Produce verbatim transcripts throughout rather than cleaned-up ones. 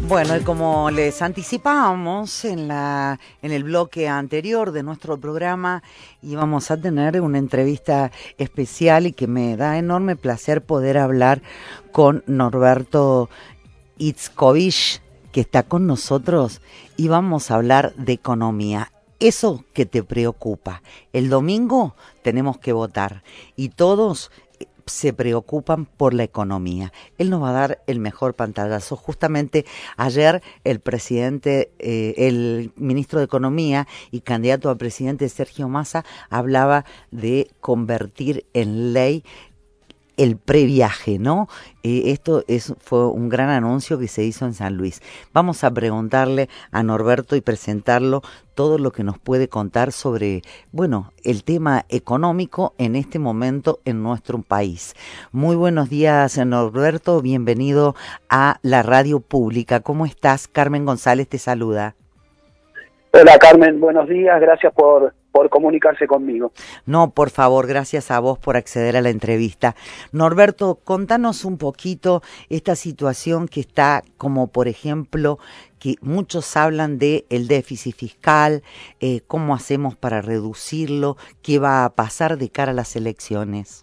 Bueno, y como les anticipábamos en la en el bloque anterior de nuestro programa, íbamos a tener una entrevista especial y que me da enorme placer poder hablar con Norberto Itzkovich, que está con nosotros, y vamos a hablar de economía. Eso que te preocupa. El domingo tenemos que votar y todos se preocupan por la economía. Él nos va a dar el mejor pantallazo. Justamente ayer el presidente, eh, el ministro de Economía y candidato a presidente Sergio Massa hablaba de convertir en ley el previaje, ¿no? Eh, esto es, fue un gran anuncio que se hizo en San Luis. Vamos a preguntarle a Norberto y presentarlo todo lo que nos puede contar sobre, bueno, el tema económico en este momento en nuestro país. Muy buenos días, Norberto, bienvenido a la radio pública. ¿Cómo estás? Carmen González te saluda. Hola Carmen, buenos días, gracias por, por comunicarse conmigo. No, por favor, gracias a vos por acceder a la entrevista. Norberto, contanos un poquito esta situación que está, como por ejemplo, que muchos hablan de el déficit fiscal, eh, cómo hacemos para reducirlo, qué va a pasar de cara a las elecciones.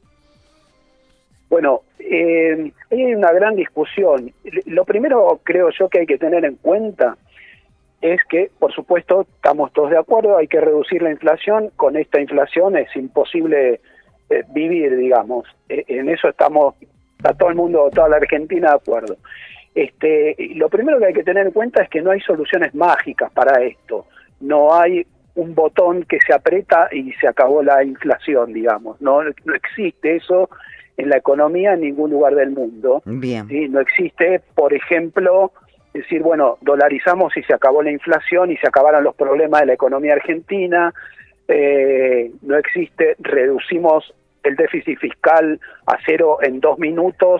Bueno, eh, hay una gran discusión. Lo primero creo yo que hay que tener en cuenta es que, por supuesto, estamos todos de acuerdo, hay que reducir la inflación. Con esta inflación es imposible eh, vivir, digamos. Eh, en eso estamos, está todo el mundo, toda la Argentina de acuerdo. Este, lo primero que hay que tener en cuenta es que no hay soluciones mágicas para esto. No hay un botón que se aprieta y se acabó la inflación, digamos. No, no existe eso en la economía en ningún lugar del mundo. Bien. ¿Sí? No existe, por ejemplo, decir, bueno, dolarizamos y se acabó la inflación y se acabaron los problemas de la economía argentina. Eh, no existe, reducimos el déficit fiscal a cero en dos minutos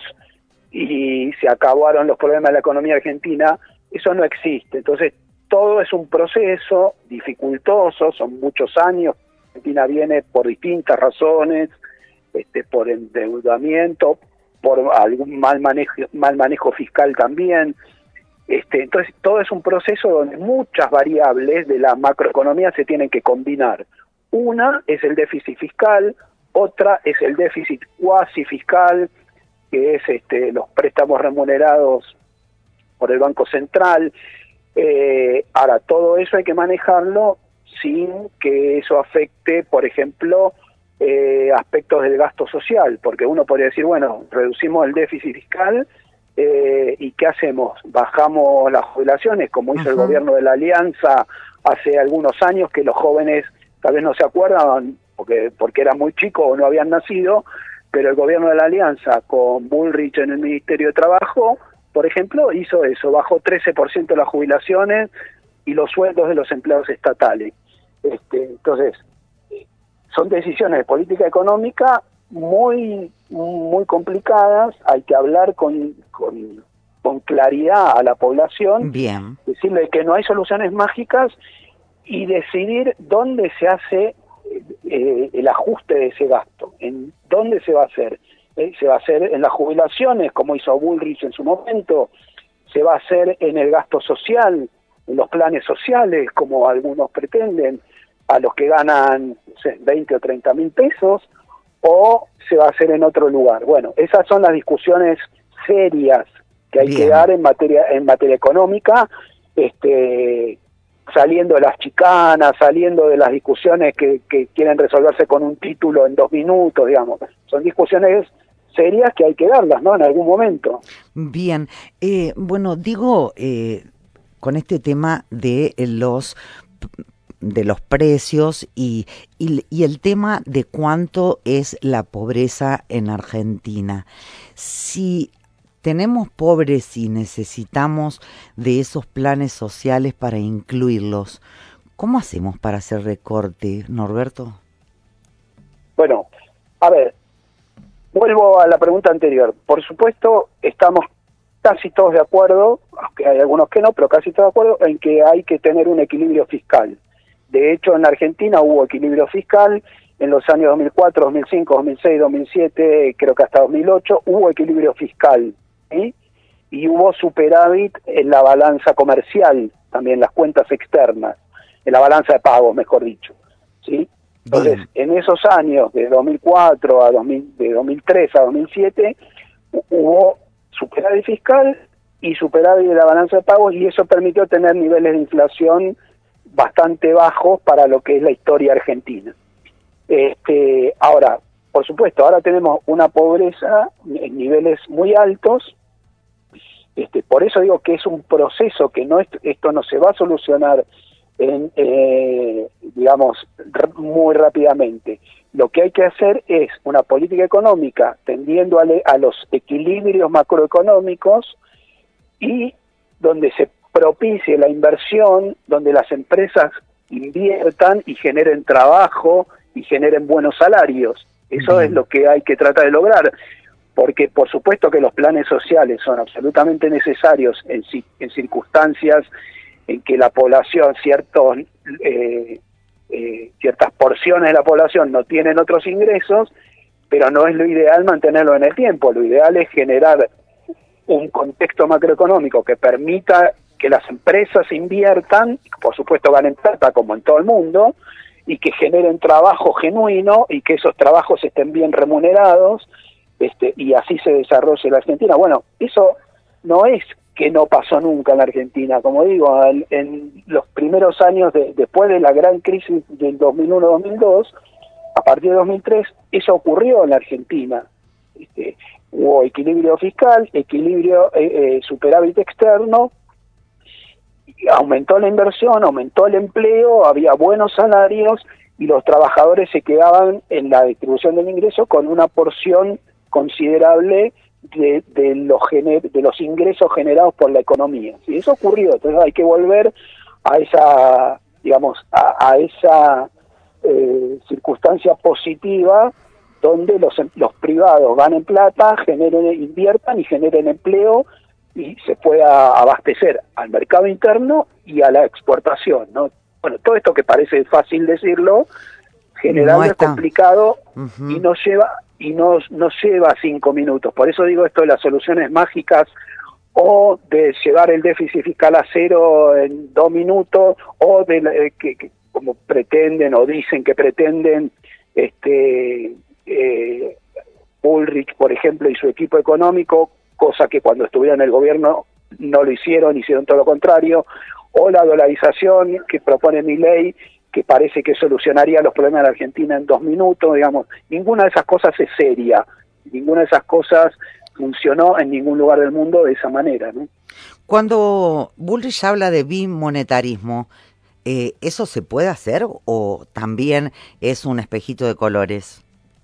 y se acabaron los problemas de la economía argentina. Eso no existe. Entonces, todo es un proceso dificultoso, son muchos años. Argentina viene por distintas razones, este, por endeudamiento, por algún mal manejo, mal manejo fiscal también. Este, entonces, todo es un proceso donde muchas variables de la macroeconomía se tienen que combinar. Una es el déficit fiscal, otra es el déficit cuasi fiscal, que es este, los préstamos remunerados por el Banco Central. Eh, ahora, todo eso hay que manejarlo sin que eso afecte, por ejemplo, eh, aspectos del gasto social, porque uno podría decir, bueno, reducimos el déficit fiscal, Eh, ¿y qué hacemos? ¿Bajamos las jubilaciones, como hizo uh-huh. el gobierno de la Alianza hace algunos años, que los jóvenes tal vez no se acuerdan porque, porque eran muy chicos o no habían nacido, pero el gobierno de la Alianza con Bullrich en el Ministerio de Trabajo, por ejemplo, hizo eso, bajó trece por ciento las jubilaciones y los sueldos de los empleados estatales. Este, entonces, son decisiones de política económica muy muy complicadas, hay que hablar con, con, con claridad a la población, bien, decirle que no hay soluciones mágicas y decidir dónde se hace eh, el ajuste de ese gasto, en dónde se va a hacer. Eh, se va a hacer en las jubilaciones, como hizo Bullrich en su momento, se va a hacer en el gasto social, en los planes sociales, como algunos pretenden, a los que ganan no sé, veinte o treinta mil pesos, o se va a hacer en otro lugar. Bueno, esas son las discusiones serias que hay Bien. que dar en materia en materia económica, este, saliendo de las chicanas, saliendo de las discusiones que, que quieren resolverse con un título en dos minutos, digamos. Son discusiones serias que hay que darlas, ¿no? En algún momento. Bien, eh, bueno, digo, eh, con este tema de los de los precios y, y, y el tema de cuánto es la pobreza en Argentina. Si tenemos pobres y necesitamos de esos planes sociales para incluirlos, ¿cómo hacemos para hacer recorte, Norberto? Bueno, a ver, vuelvo a la pregunta anterior. Por supuesto, estamos casi todos de acuerdo, aunque hay algunos que no, pero casi todos de acuerdo en que hay que tener un equilibrio fiscal. De hecho, en Argentina hubo equilibrio fiscal en los años dos mil cuatro, dos mil cinco, dos mil seis, dos mil siete, creo que hasta dos mil ocho, hubo equilibrio fiscal, ¿sí? y hubo superávit en la balanza comercial, también las cuentas externas, en la balanza de pagos, mejor dicho, ¿sí? Entonces, bien, en esos años, de dos mil cuatro a dos mil, de dos mil tres a dos mil siete, hubo superávit fiscal y superávit de la balanza de pagos, y eso permitió tener niveles de inflación bastante bajos para lo que es la historia argentina. Este, ahora, por supuesto, ahora tenemos una pobreza en niveles muy altos. Este, por eso digo que es un proceso que no es, esto no se va a solucionar en, eh, digamos, r- muy rápidamente. Lo que hay que hacer es una política económica tendiendo a, le, a los equilibrios macroeconómicos y donde se propicie la inversión, donde las empresas inviertan y generen trabajo y generen buenos salarios. Eso Bien. Es lo que hay que tratar de lograr, porque por supuesto que los planes sociales son absolutamente necesarios en, en circunstancias en que la población, ciertos, eh, eh, ciertas porciones de la población no tienen otros ingresos, pero no es lo ideal mantenerlo en el tiempo. Lo ideal es generar un contexto macroeconómico que permita que las empresas inviertan, por supuesto ganen plata como en todo el mundo, y que generen trabajo genuino y que esos trabajos estén bien remunerados, este, y así se desarrolle la Argentina. Bueno, eso no es que no pasó nunca en la Argentina, como digo, en, en los primeros años de, después de la gran crisis del dos mil uno dos mil dos, a partir de dos mil tres, eso ocurrió en la Argentina. Este, hubo equilibrio fiscal, equilibrio, eh, eh, superávit externo, aumentó la inversión, aumentó el empleo, había buenos salarios y los trabajadores se quedaban en la distribución del ingreso con una porción considerable de, de, los, gener, de los ingresos generados por la economía. ¿Sí? Eso ocurrió, entonces hay que volver a esa, digamos, a, a esa eh, circunstancia positiva donde los, los privados ganen plata, generen, inviertan y generen empleo y se pueda abastecer al mercado interno y a la exportación, ¿no? Bueno, todo esto que parece fácil decirlo, generalmente no es complicado uh-huh. y no lleva y no, no lleva cinco minutos. Por eso digo esto de las soluciones mágicas o de llevar el déficit fiscal a cero en dos minutos o de eh, que, que como pretenden o dicen que pretenden este eh, Bullrich, por ejemplo, y su equipo económico, cosa que cuando estuvieron en el gobierno no lo hicieron, hicieron todo lo contrario, o la dolarización que propone Milei, que parece que solucionaría los problemas de la Argentina en dos minutos, digamos, ninguna de esas cosas es seria, ninguna de esas cosas funcionó en ningún lugar del mundo de esa manera, ¿no? Cuando Bullrich habla de bimonetarismo, eh, ¿eso se puede hacer o también es un espejito de colores?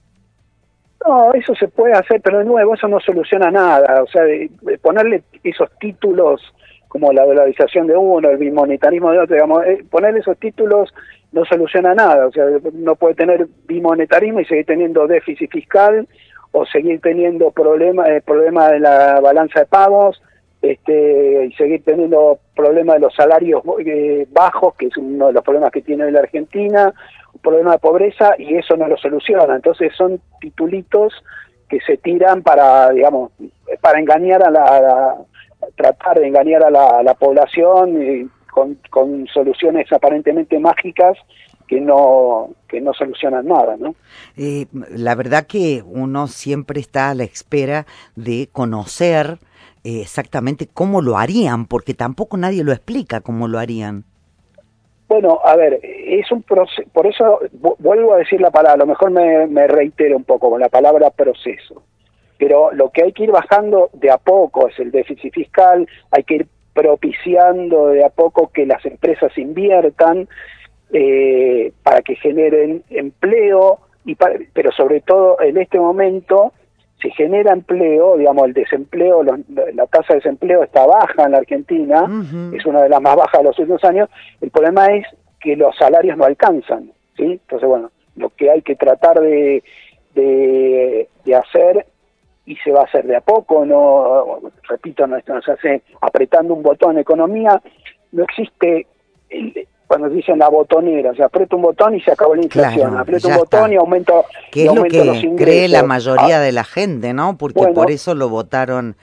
No, eso se puede hacer, pero de nuevo eso no soluciona nada. O sea, de, de ponerle esos títulos como la dolarización de uno, el bimonetarismo de otro, digamos, eh, ponerle esos títulos no soluciona nada. O sea, no puede tener bimonetarismo y seguir teniendo déficit fiscal o seguir teniendo problemas eh, problema de la balanza de pagos, este, y seguir teniendo problemas de los salarios eh, bajos, que es uno de los problemas que tiene la Argentina, un problema de pobreza, y eso no lo soluciona. Entonces son titulitos que se tiran para, digamos, para engañar a la, a la tratar de engañar a la, a la población y con, con soluciones aparentemente mágicas que no que no solucionan nada, ¿no? Eh, la verdad que uno siempre está a la espera de conocer eh, exactamente cómo lo harían, porque tampoco nadie lo explica cómo lo harían. Bueno, a ver, es un proceso, por eso vuelvo a decir la palabra, a lo mejor me, me reitero un poco con la palabra proceso, pero lo que hay que ir bajando de a poco es el déficit fiscal, hay que ir propiciando de a poco que las empresas inviertan eh, para que generen empleo, y para, pero sobre todo en este momento se genera empleo, digamos, el desempleo, los, la tasa de desempleo está baja en la Argentina, uh-huh. es una de las más bajas de los últimos años. El problema es que los salarios no alcanzan, ¿sí? Entonces, bueno, lo que hay que tratar de, de, de hacer, y se va a hacer de a poco, no, repito, no, esto no se hace apretando un botón. En economía no existe, el, cuando dicen la botonera, o sea, aprieto un botón y se acabó la inflación, claro, aprieto un botón está. y aumento, que y es aumento lo que los ingresos. Cree la mayoría ah, de la gente, ¿no? Porque bueno, por eso lo votaron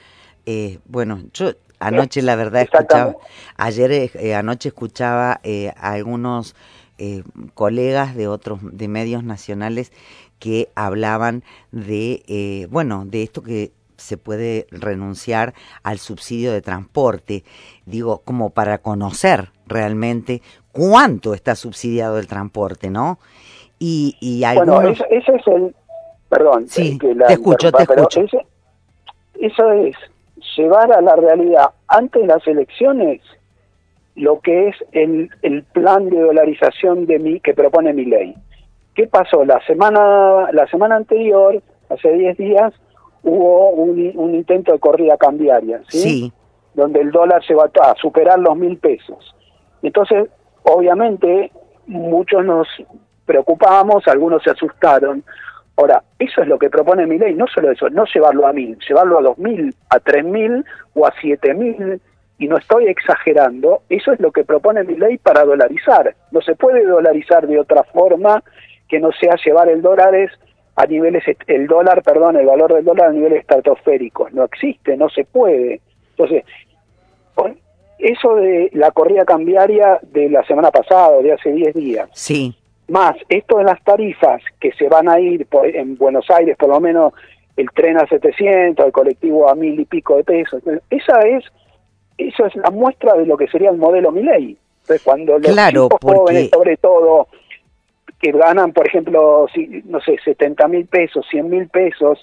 Eh, bueno, yo anoche la verdad escuchaba, ayer eh, anoche escuchaba eh, a algunos eh, colegas de otros, de medios nacionales que hablaban de, eh, bueno, de esto que se puede renunciar al subsidio de transporte, digo, como para conocer realmente cuánto está subsidiado el transporte, ¿no? Y, y algunos... Bueno, ese, ese es el... Perdón, sí, que la te escucho, te pero escucho. Ese, eso es llevar a la realidad antes de las elecciones lo que es el, el plan de dolarización de mi, que propone mi ley. ¿Qué pasó? La semana, la semana anterior, hace diez días, hubo un, un intento de corrida cambiaria, ¿sí? Sí. Donde el dólar se va a superar los mil pesos. Entonces, obviamente, muchos nos preocupamos, algunos se asustaron. Ahora, eso es lo que propone mi ley, no solo eso, no llevarlo a mil, llevarlo a dos mil, a tres mil o a siete mil, y no estoy exagerando, eso es lo que propone mi ley para dolarizar. No se puede dolarizar de otra forma que no sea llevar el dólares a niveles, el dólar, perdón, el valor del dólar a niveles estratosféricos. No existe, no se puede. Entonces, eso de la corrida cambiaria de la semana pasada, de hace diez días, sí, más esto de las tarifas que se van a ir por, en Buenos Aires, por lo menos el tren a setecientos, el colectivo a mil y pico de pesos, esa es, eso es la muestra de lo que sería el modelo Milei. Entonces, cuando los claro, chicos porque... jóvenes, sobre todo, que ganan, por ejemplo, si, no sé, setenta mil pesos, cien mil pesos,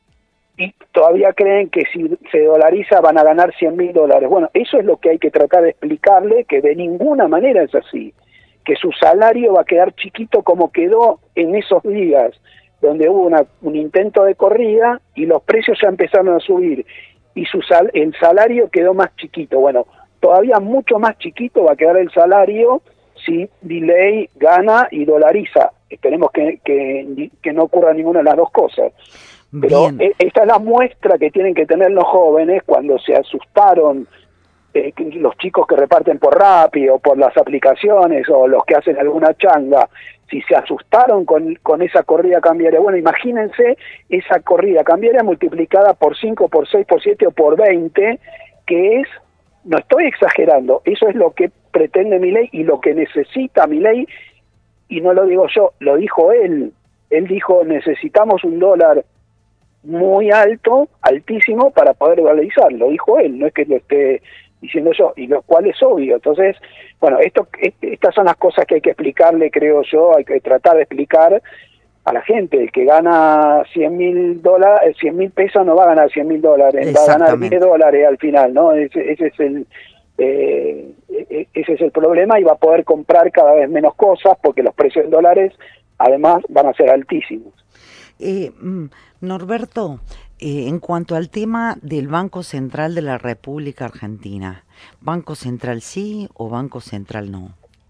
y todavía creen que si se dolariza van a ganar cien mil dólares. Bueno, eso es lo que hay que tratar de explicarle, que de ninguna manera es así, que su salario va a quedar chiquito como quedó en esos días, donde hubo una, un intento de corrida y los precios ya empezaron a subir, y su sal, el salario quedó más chiquito. Bueno, todavía mucho más chiquito va a quedar el salario si Milei gana y dolariza. Esperemos que, que, que no ocurra ninguna de las dos cosas. Pero Bien. esta es la muestra que tienen que tener los jóvenes cuando se asustaron, eh, los chicos que reparten por Rappi o por las aplicaciones o los que hacen alguna changa, si se asustaron con, con esa corrida cambiaria. Bueno, imagínense esa corrida cambiaria multiplicada por cinco, por seis, por siete o por veinte, que es, no estoy exagerando, eso es lo que pretende Milei y lo que necesita Milei, y no lo digo yo, lo dijo él. Él dijo, necesitamos un dólar muy alto, altísimo, para poder dolarizar, lo dijo él, no es que lo esté diciendo yo, y lo cual es obvio. Entonces, bueno, esto, estas son las cosas que hay que explicarle, creo yo, hay que tratar de explicar a la gente. El que gana cien mil dólares, cien mil pesos no va a ganar cien mil dólares, va a ganar diez dólares al final, ¿no? Ese, ese es el eh, ese es el problema, y va a poder comprar cada vez menos cosas porque los precios en dólares además van a ser altísimos. Eh, Norberto, eh, en cuanto al tema del Banco Central de la República Argentina, ¿Banco Central sí o Banco Central no?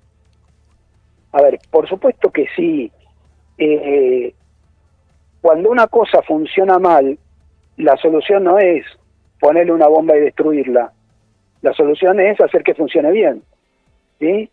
A ver, por supuesto que sí. Eh, cuando una cosa funciona mal, la solución no es ponerle una bomba y destruirla. La solución es hacer que funcione bien, ¿sí?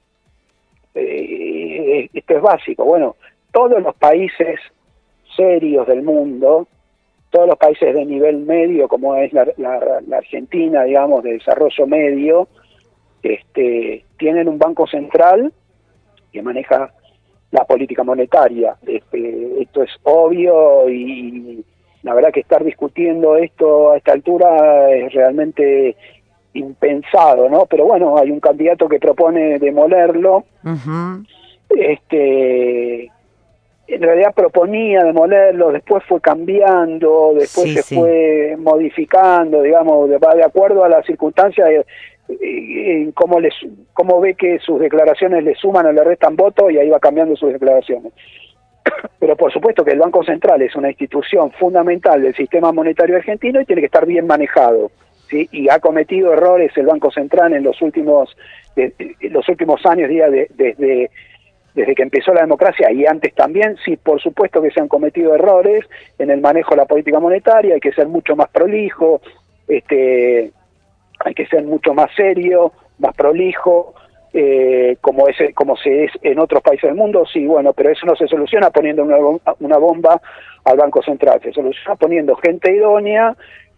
Eh, esto es básico. Bueno, todos los países serios del mundo, todos los países de nivel medio, como es la, la, la Argentina, digamos, de desarrollo medio, este, tienen un banco central que maneja la política monetaria. Este, esto es obvio, y la verdad que estar discutiendo esto a esta altura es realmente impensado, ¿no? Pero bueno, hay un candidato que propone demolerlo. Uh-huh. Este, en realidad proponía demolerlo, después fue cambiando, después sí, se sí. fue modificando, digamos, de, de acuerdo a las circunstancias, eh, eh, cómo, les, cómo ve que sus declaraciones le suman o le restan votos, y ahí va cambiando sus declaraciones. Pero por supuesto que el Banco Central es una institución fundamental del sistema monetario argentino y tiene que estar bien manejado, ¿sí? Y ha cometido errores el Banco Central en los últimos, de, de, los últimos años, ya de, desde... desde que empezó la democracia, y antes también, sí, por supuesto que se han cometido errores en el manejo de la política monetaria. Hay que ser mucho más prolijo, este, hay que ser mucho más serio, más prolijo, eh, como es, como se es en otros países del mundo, sí, bueno, pero eso no se soluciona poniendo una, una bomba al Banco Central, se soluciona poniendo gente idónea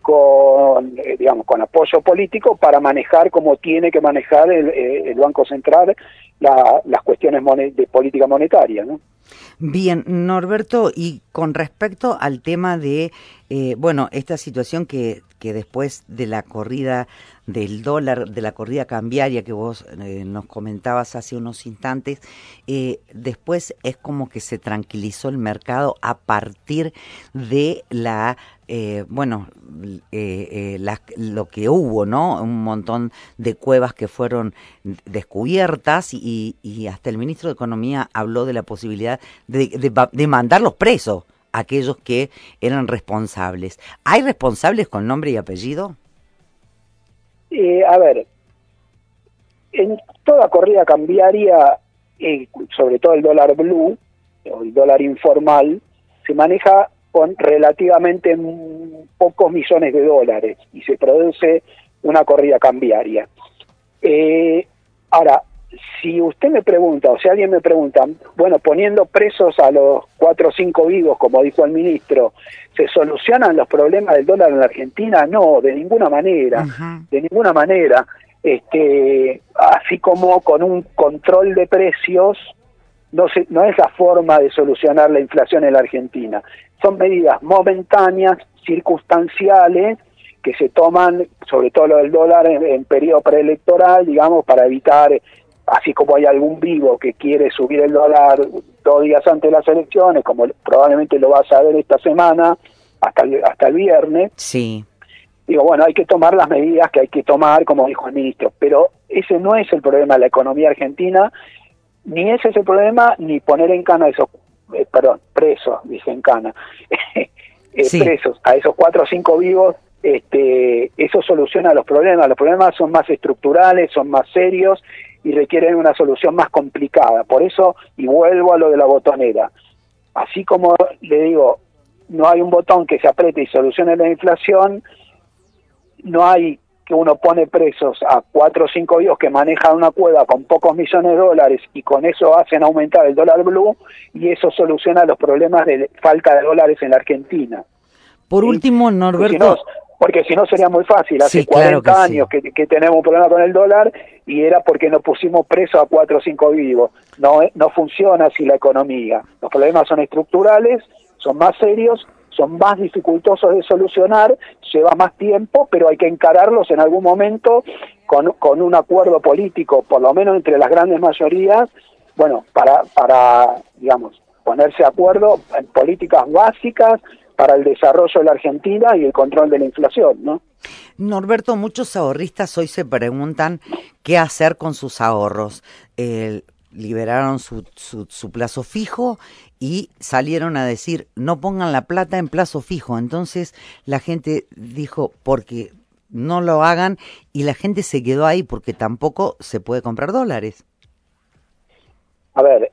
con, eh, digamos, con apoyo político para manejar como tiene que manejar el, el Banco Central la, las cuestiones monet- de política monetaria, ¿no? Bien, Norberto, y con respecto al tema de, eh, bueno, esta situación que, que después de la corrida del dólar, de la corrida cambiaria que vos eh, nos comentabas hace unos instantes, eh, después es como que se tranquilizó el mercado a partir de la, eh, bueno, eh, eh, la, lo que hubo, ¿no? Un montón de cuevas que fueron descubiertas y, y hasta el ministro de Economía habló de la posibilidad de, de, de mandarlos presos a aquellos que eran responsables. ¿Hay responsables con nombre y apellido? Eh, a ver, en toda corrida cambiaria, eh, sobre todo el dólar blue, o el dólar informal, se maneja con relativamente pocos millones de dólares y se produce una corrida cambiaria. Eh, ahora, si usted me pregunta, o si alguien me pregunta, bueno, poniendo presos a los cuatro o cinco vivos, como dijo el ministro, ¿se solucionan los problemas del dólar en la Argentina? No, de ninguna manera, uh-huh. de ninguna manera. Este, así como con un control de precios, no, se, no es la forma de solucionar la inflación en la Argentina. Son medidas momentáneas, circunstanciales, que se toman, sobre todo lo del dólar, en, en periodo preelectoral, digamos, para evitar, así como hay algún vivo que quiere subir el dólar dos días antes de las elecciones, como probablemente lo vas a ver esta semana, hasta el, hasta el viernes. Sí. Digo, bueno, hay que tomar las medidas que hay que tomar, como dijo el ministro, pero ese no es el problema de la economía argentina, ni ese es el problema, ni poner en cana a esos, eh, perdón, presos, dije en cana, eh, sí. presos, a esos cuatro o cinco vivos. Este, eso soluciona los problemas. Los problemas son más estructurales, son más serios y requieren una solución más complicada. Por eso, y vuelvo a lo de la botonera, así como le digo, no hay un botón que se apriete y solucione la inflación, no hay que uno pone presos a cuatro o cinco vivos que manejan una cueva con pocos millones de dólares y con eso hacen aumentar el dólar blue y eso soluciona los problemas de falta de dólares en la Argentina. Por último, Norberto... Porque si no, porque si no sería muy fácil, hace sí, claro cuarenta que años sí. que, que tenemos un problema con el dólar y era porque nos pusimos presos a cuatro o cinco vivos. No, no funciona así la economía. Los problemas son estructurales, son más serios, son más dificultosos de solucionar, lleva más tiempo, pero hay que encararlos en algún momento con, con un acuerdo político, por lo menos entre las grandes mayorías, bueno, para, para digamos, ponerse de acuerdo en políticas básicas para el desarrollo de la Argentina y el control de la inflación, ¿no? Norberto, muchos ahorristas hoy se preguntan qué hacer con sus ahorros. Eh, liberaron su, su, su plazo fijo y salieron a decir no pongan la plata en plazo fijo. Entonces la gente dijo porque no lo hagan y la gente se quedó ahí porque tampoco se puede comprar dólares. A ver,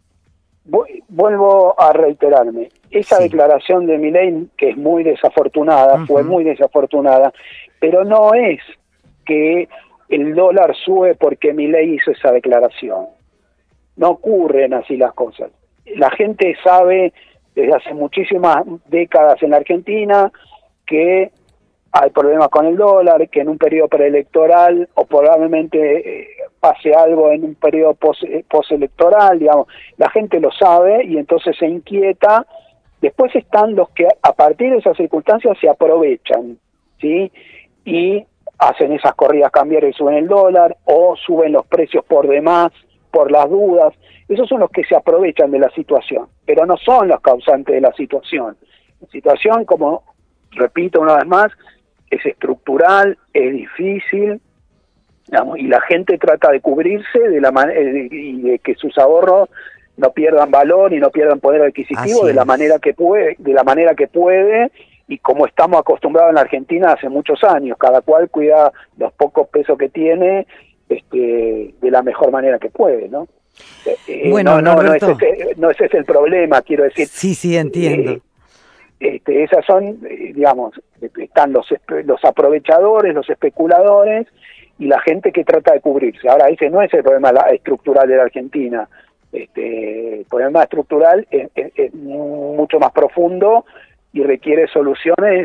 vuelvo a reiterarme. Esa sí. declaración de Milei, que es muy desafortunada, uh-huh. fue muy desafortunada, pero no es que el dólar sube porque Milei hizo esa declaración. No ocurren así las cosas. La gente sabe desde hace muchísimas décadas en la Argentina que hay problemas con el dólar, que en un periodo preelectoral o probablemente eh, pase algo en un periodo post, eh, postelectoral, digamos, la gente lo sabe y entonces se inquieta. Después están los que a partir de esas circunstancias se aprovechan, ¿sí? Y hacen esas corridas cambiarias y suben el dólar o suben los precios por demás, por las dudas. Esos son los que se aprovechan de la situación, pero no son los causantes de la situación. La situación, como repito una vez más, es estructural, es difícil, digamos, y la gente trata de cubrirse de la man- y de que sus ahorros no pierdan valor y no pierdan poder adquisitivo de la manera que puede, de la manera que puede, y como estamos acostumbrados en la Argentina hace muchos años, cada cual cuida los pocos pesos que tiene, este, de la mejor manera que puede, ¿no? Eh, bueno, no, no, no, Norberto, es ese, no es ese el problema, quiero decir. Sí, sí, entiendo. Eh, este, esas son, eh, digamos, están los los aprovechadores, los especuladores y la gente que trata de cubrirse. Ahora, ese no es el problema estructural de la Argentina. Este, el problema estructural es, es, es mucho más profundo y requiere soluciones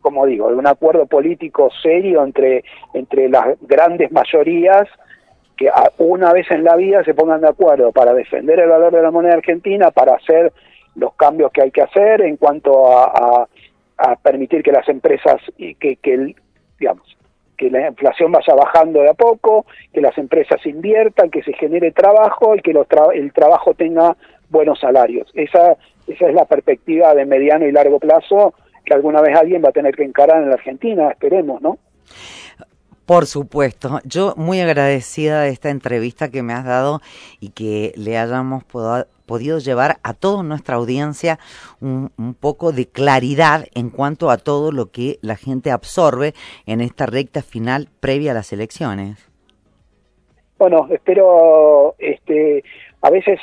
como digo, de un acuerdo político serio entre, entre las grandes mayorías, que una vez en la vida se pongan de acuerdo para defender el valor de la moneda argentina, para hacer los cambios que hay que hacer en cuanto a, a, a permitir que las empresas, y que, que el, digamos, que la inflación vaya bajando de a poco, que las empresas inviertan, que se genere trabajo y que los tra el trabajo tenga buenos salarios. Esa, esa es la perspectiva de mediano y largo plazo que alguna vez alguien va a tener que encarar en la Argentina, esperemos, ¿no? Por supuesto, yo muy agradecida de esta entrevista que me has dado y que le hayamos pod podido llevar a toda nuestra audiencia un, un poco de claridad en cuanto a todo lo que la gente absorbe en esta recta final previa a las elecciones. Bueno, espero, este, a veces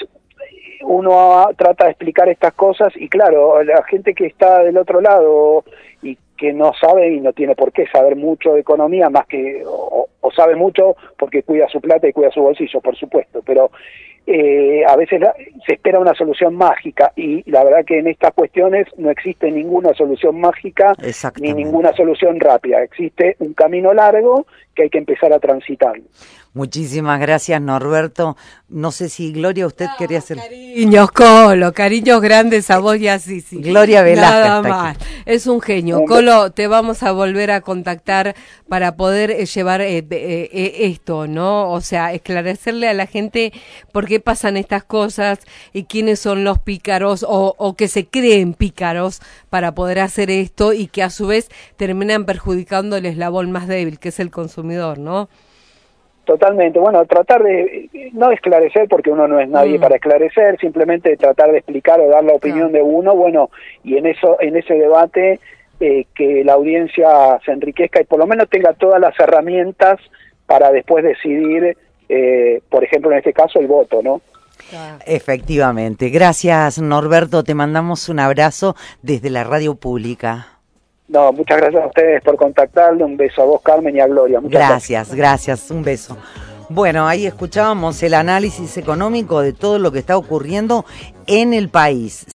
uno trata de explicar estas cosas y claro, la gente que está del otro lado y que no sabe y no tiene por qué saber mucho de economía, más que, o, o sabe mucho porque cuida su plata y cuida su bolsillo, por supuesto, pero eh, a veces la, se espera una solución mágica y la verdad que en estas cuestiones no existe ninguna solución mágica ni ninguna solución rápida, existe un camino largo que hay que empezar a transitar. Muchísimas gracias, Norberto. No sé si Gloria, usted no, quería hacer... Cariños, Colo, cariños grandes a vos y a Sisi. Gloria Velázquez. Nada más. Aquí. Es un genio. Un Colo, te vamos a volver a contactar para poder eh, llevar eh, eh, eh, esto, ¿no? O sea, esclarecerle a la gente por qué pasan estas cosas y quiénes son los pícaros o, o que se creen pícaros para poder hacer esto y que a su vez terminan perjudicando el eslabón más débil, que es el consumidor, ¿no? Totalmente, bueno, tratar de, no esclarecer porque uno no es nadie mm. para esclarecer, simplemente tratar de explicar o dar la opinión claro. de uno, bueno, y en eso, en ese debate eh, que la audiencia se enriquezca y por lo menos tenga todas las herramientas para después decidir, eh, por ejemplo, en este caso, el voto, ¿no? Claro. Efectivamente, gracias Norberto, te mandamos un abrazo desde la radio pública. No, muchas gracias a ustedes por contactarle, un beso a vos, Carmen, y a Gloria. Muchas gracias, gracias, gracias, un beso. Bueno, ahí escuchábamos el análisis económico de todo lo que está ocurriendo en el país.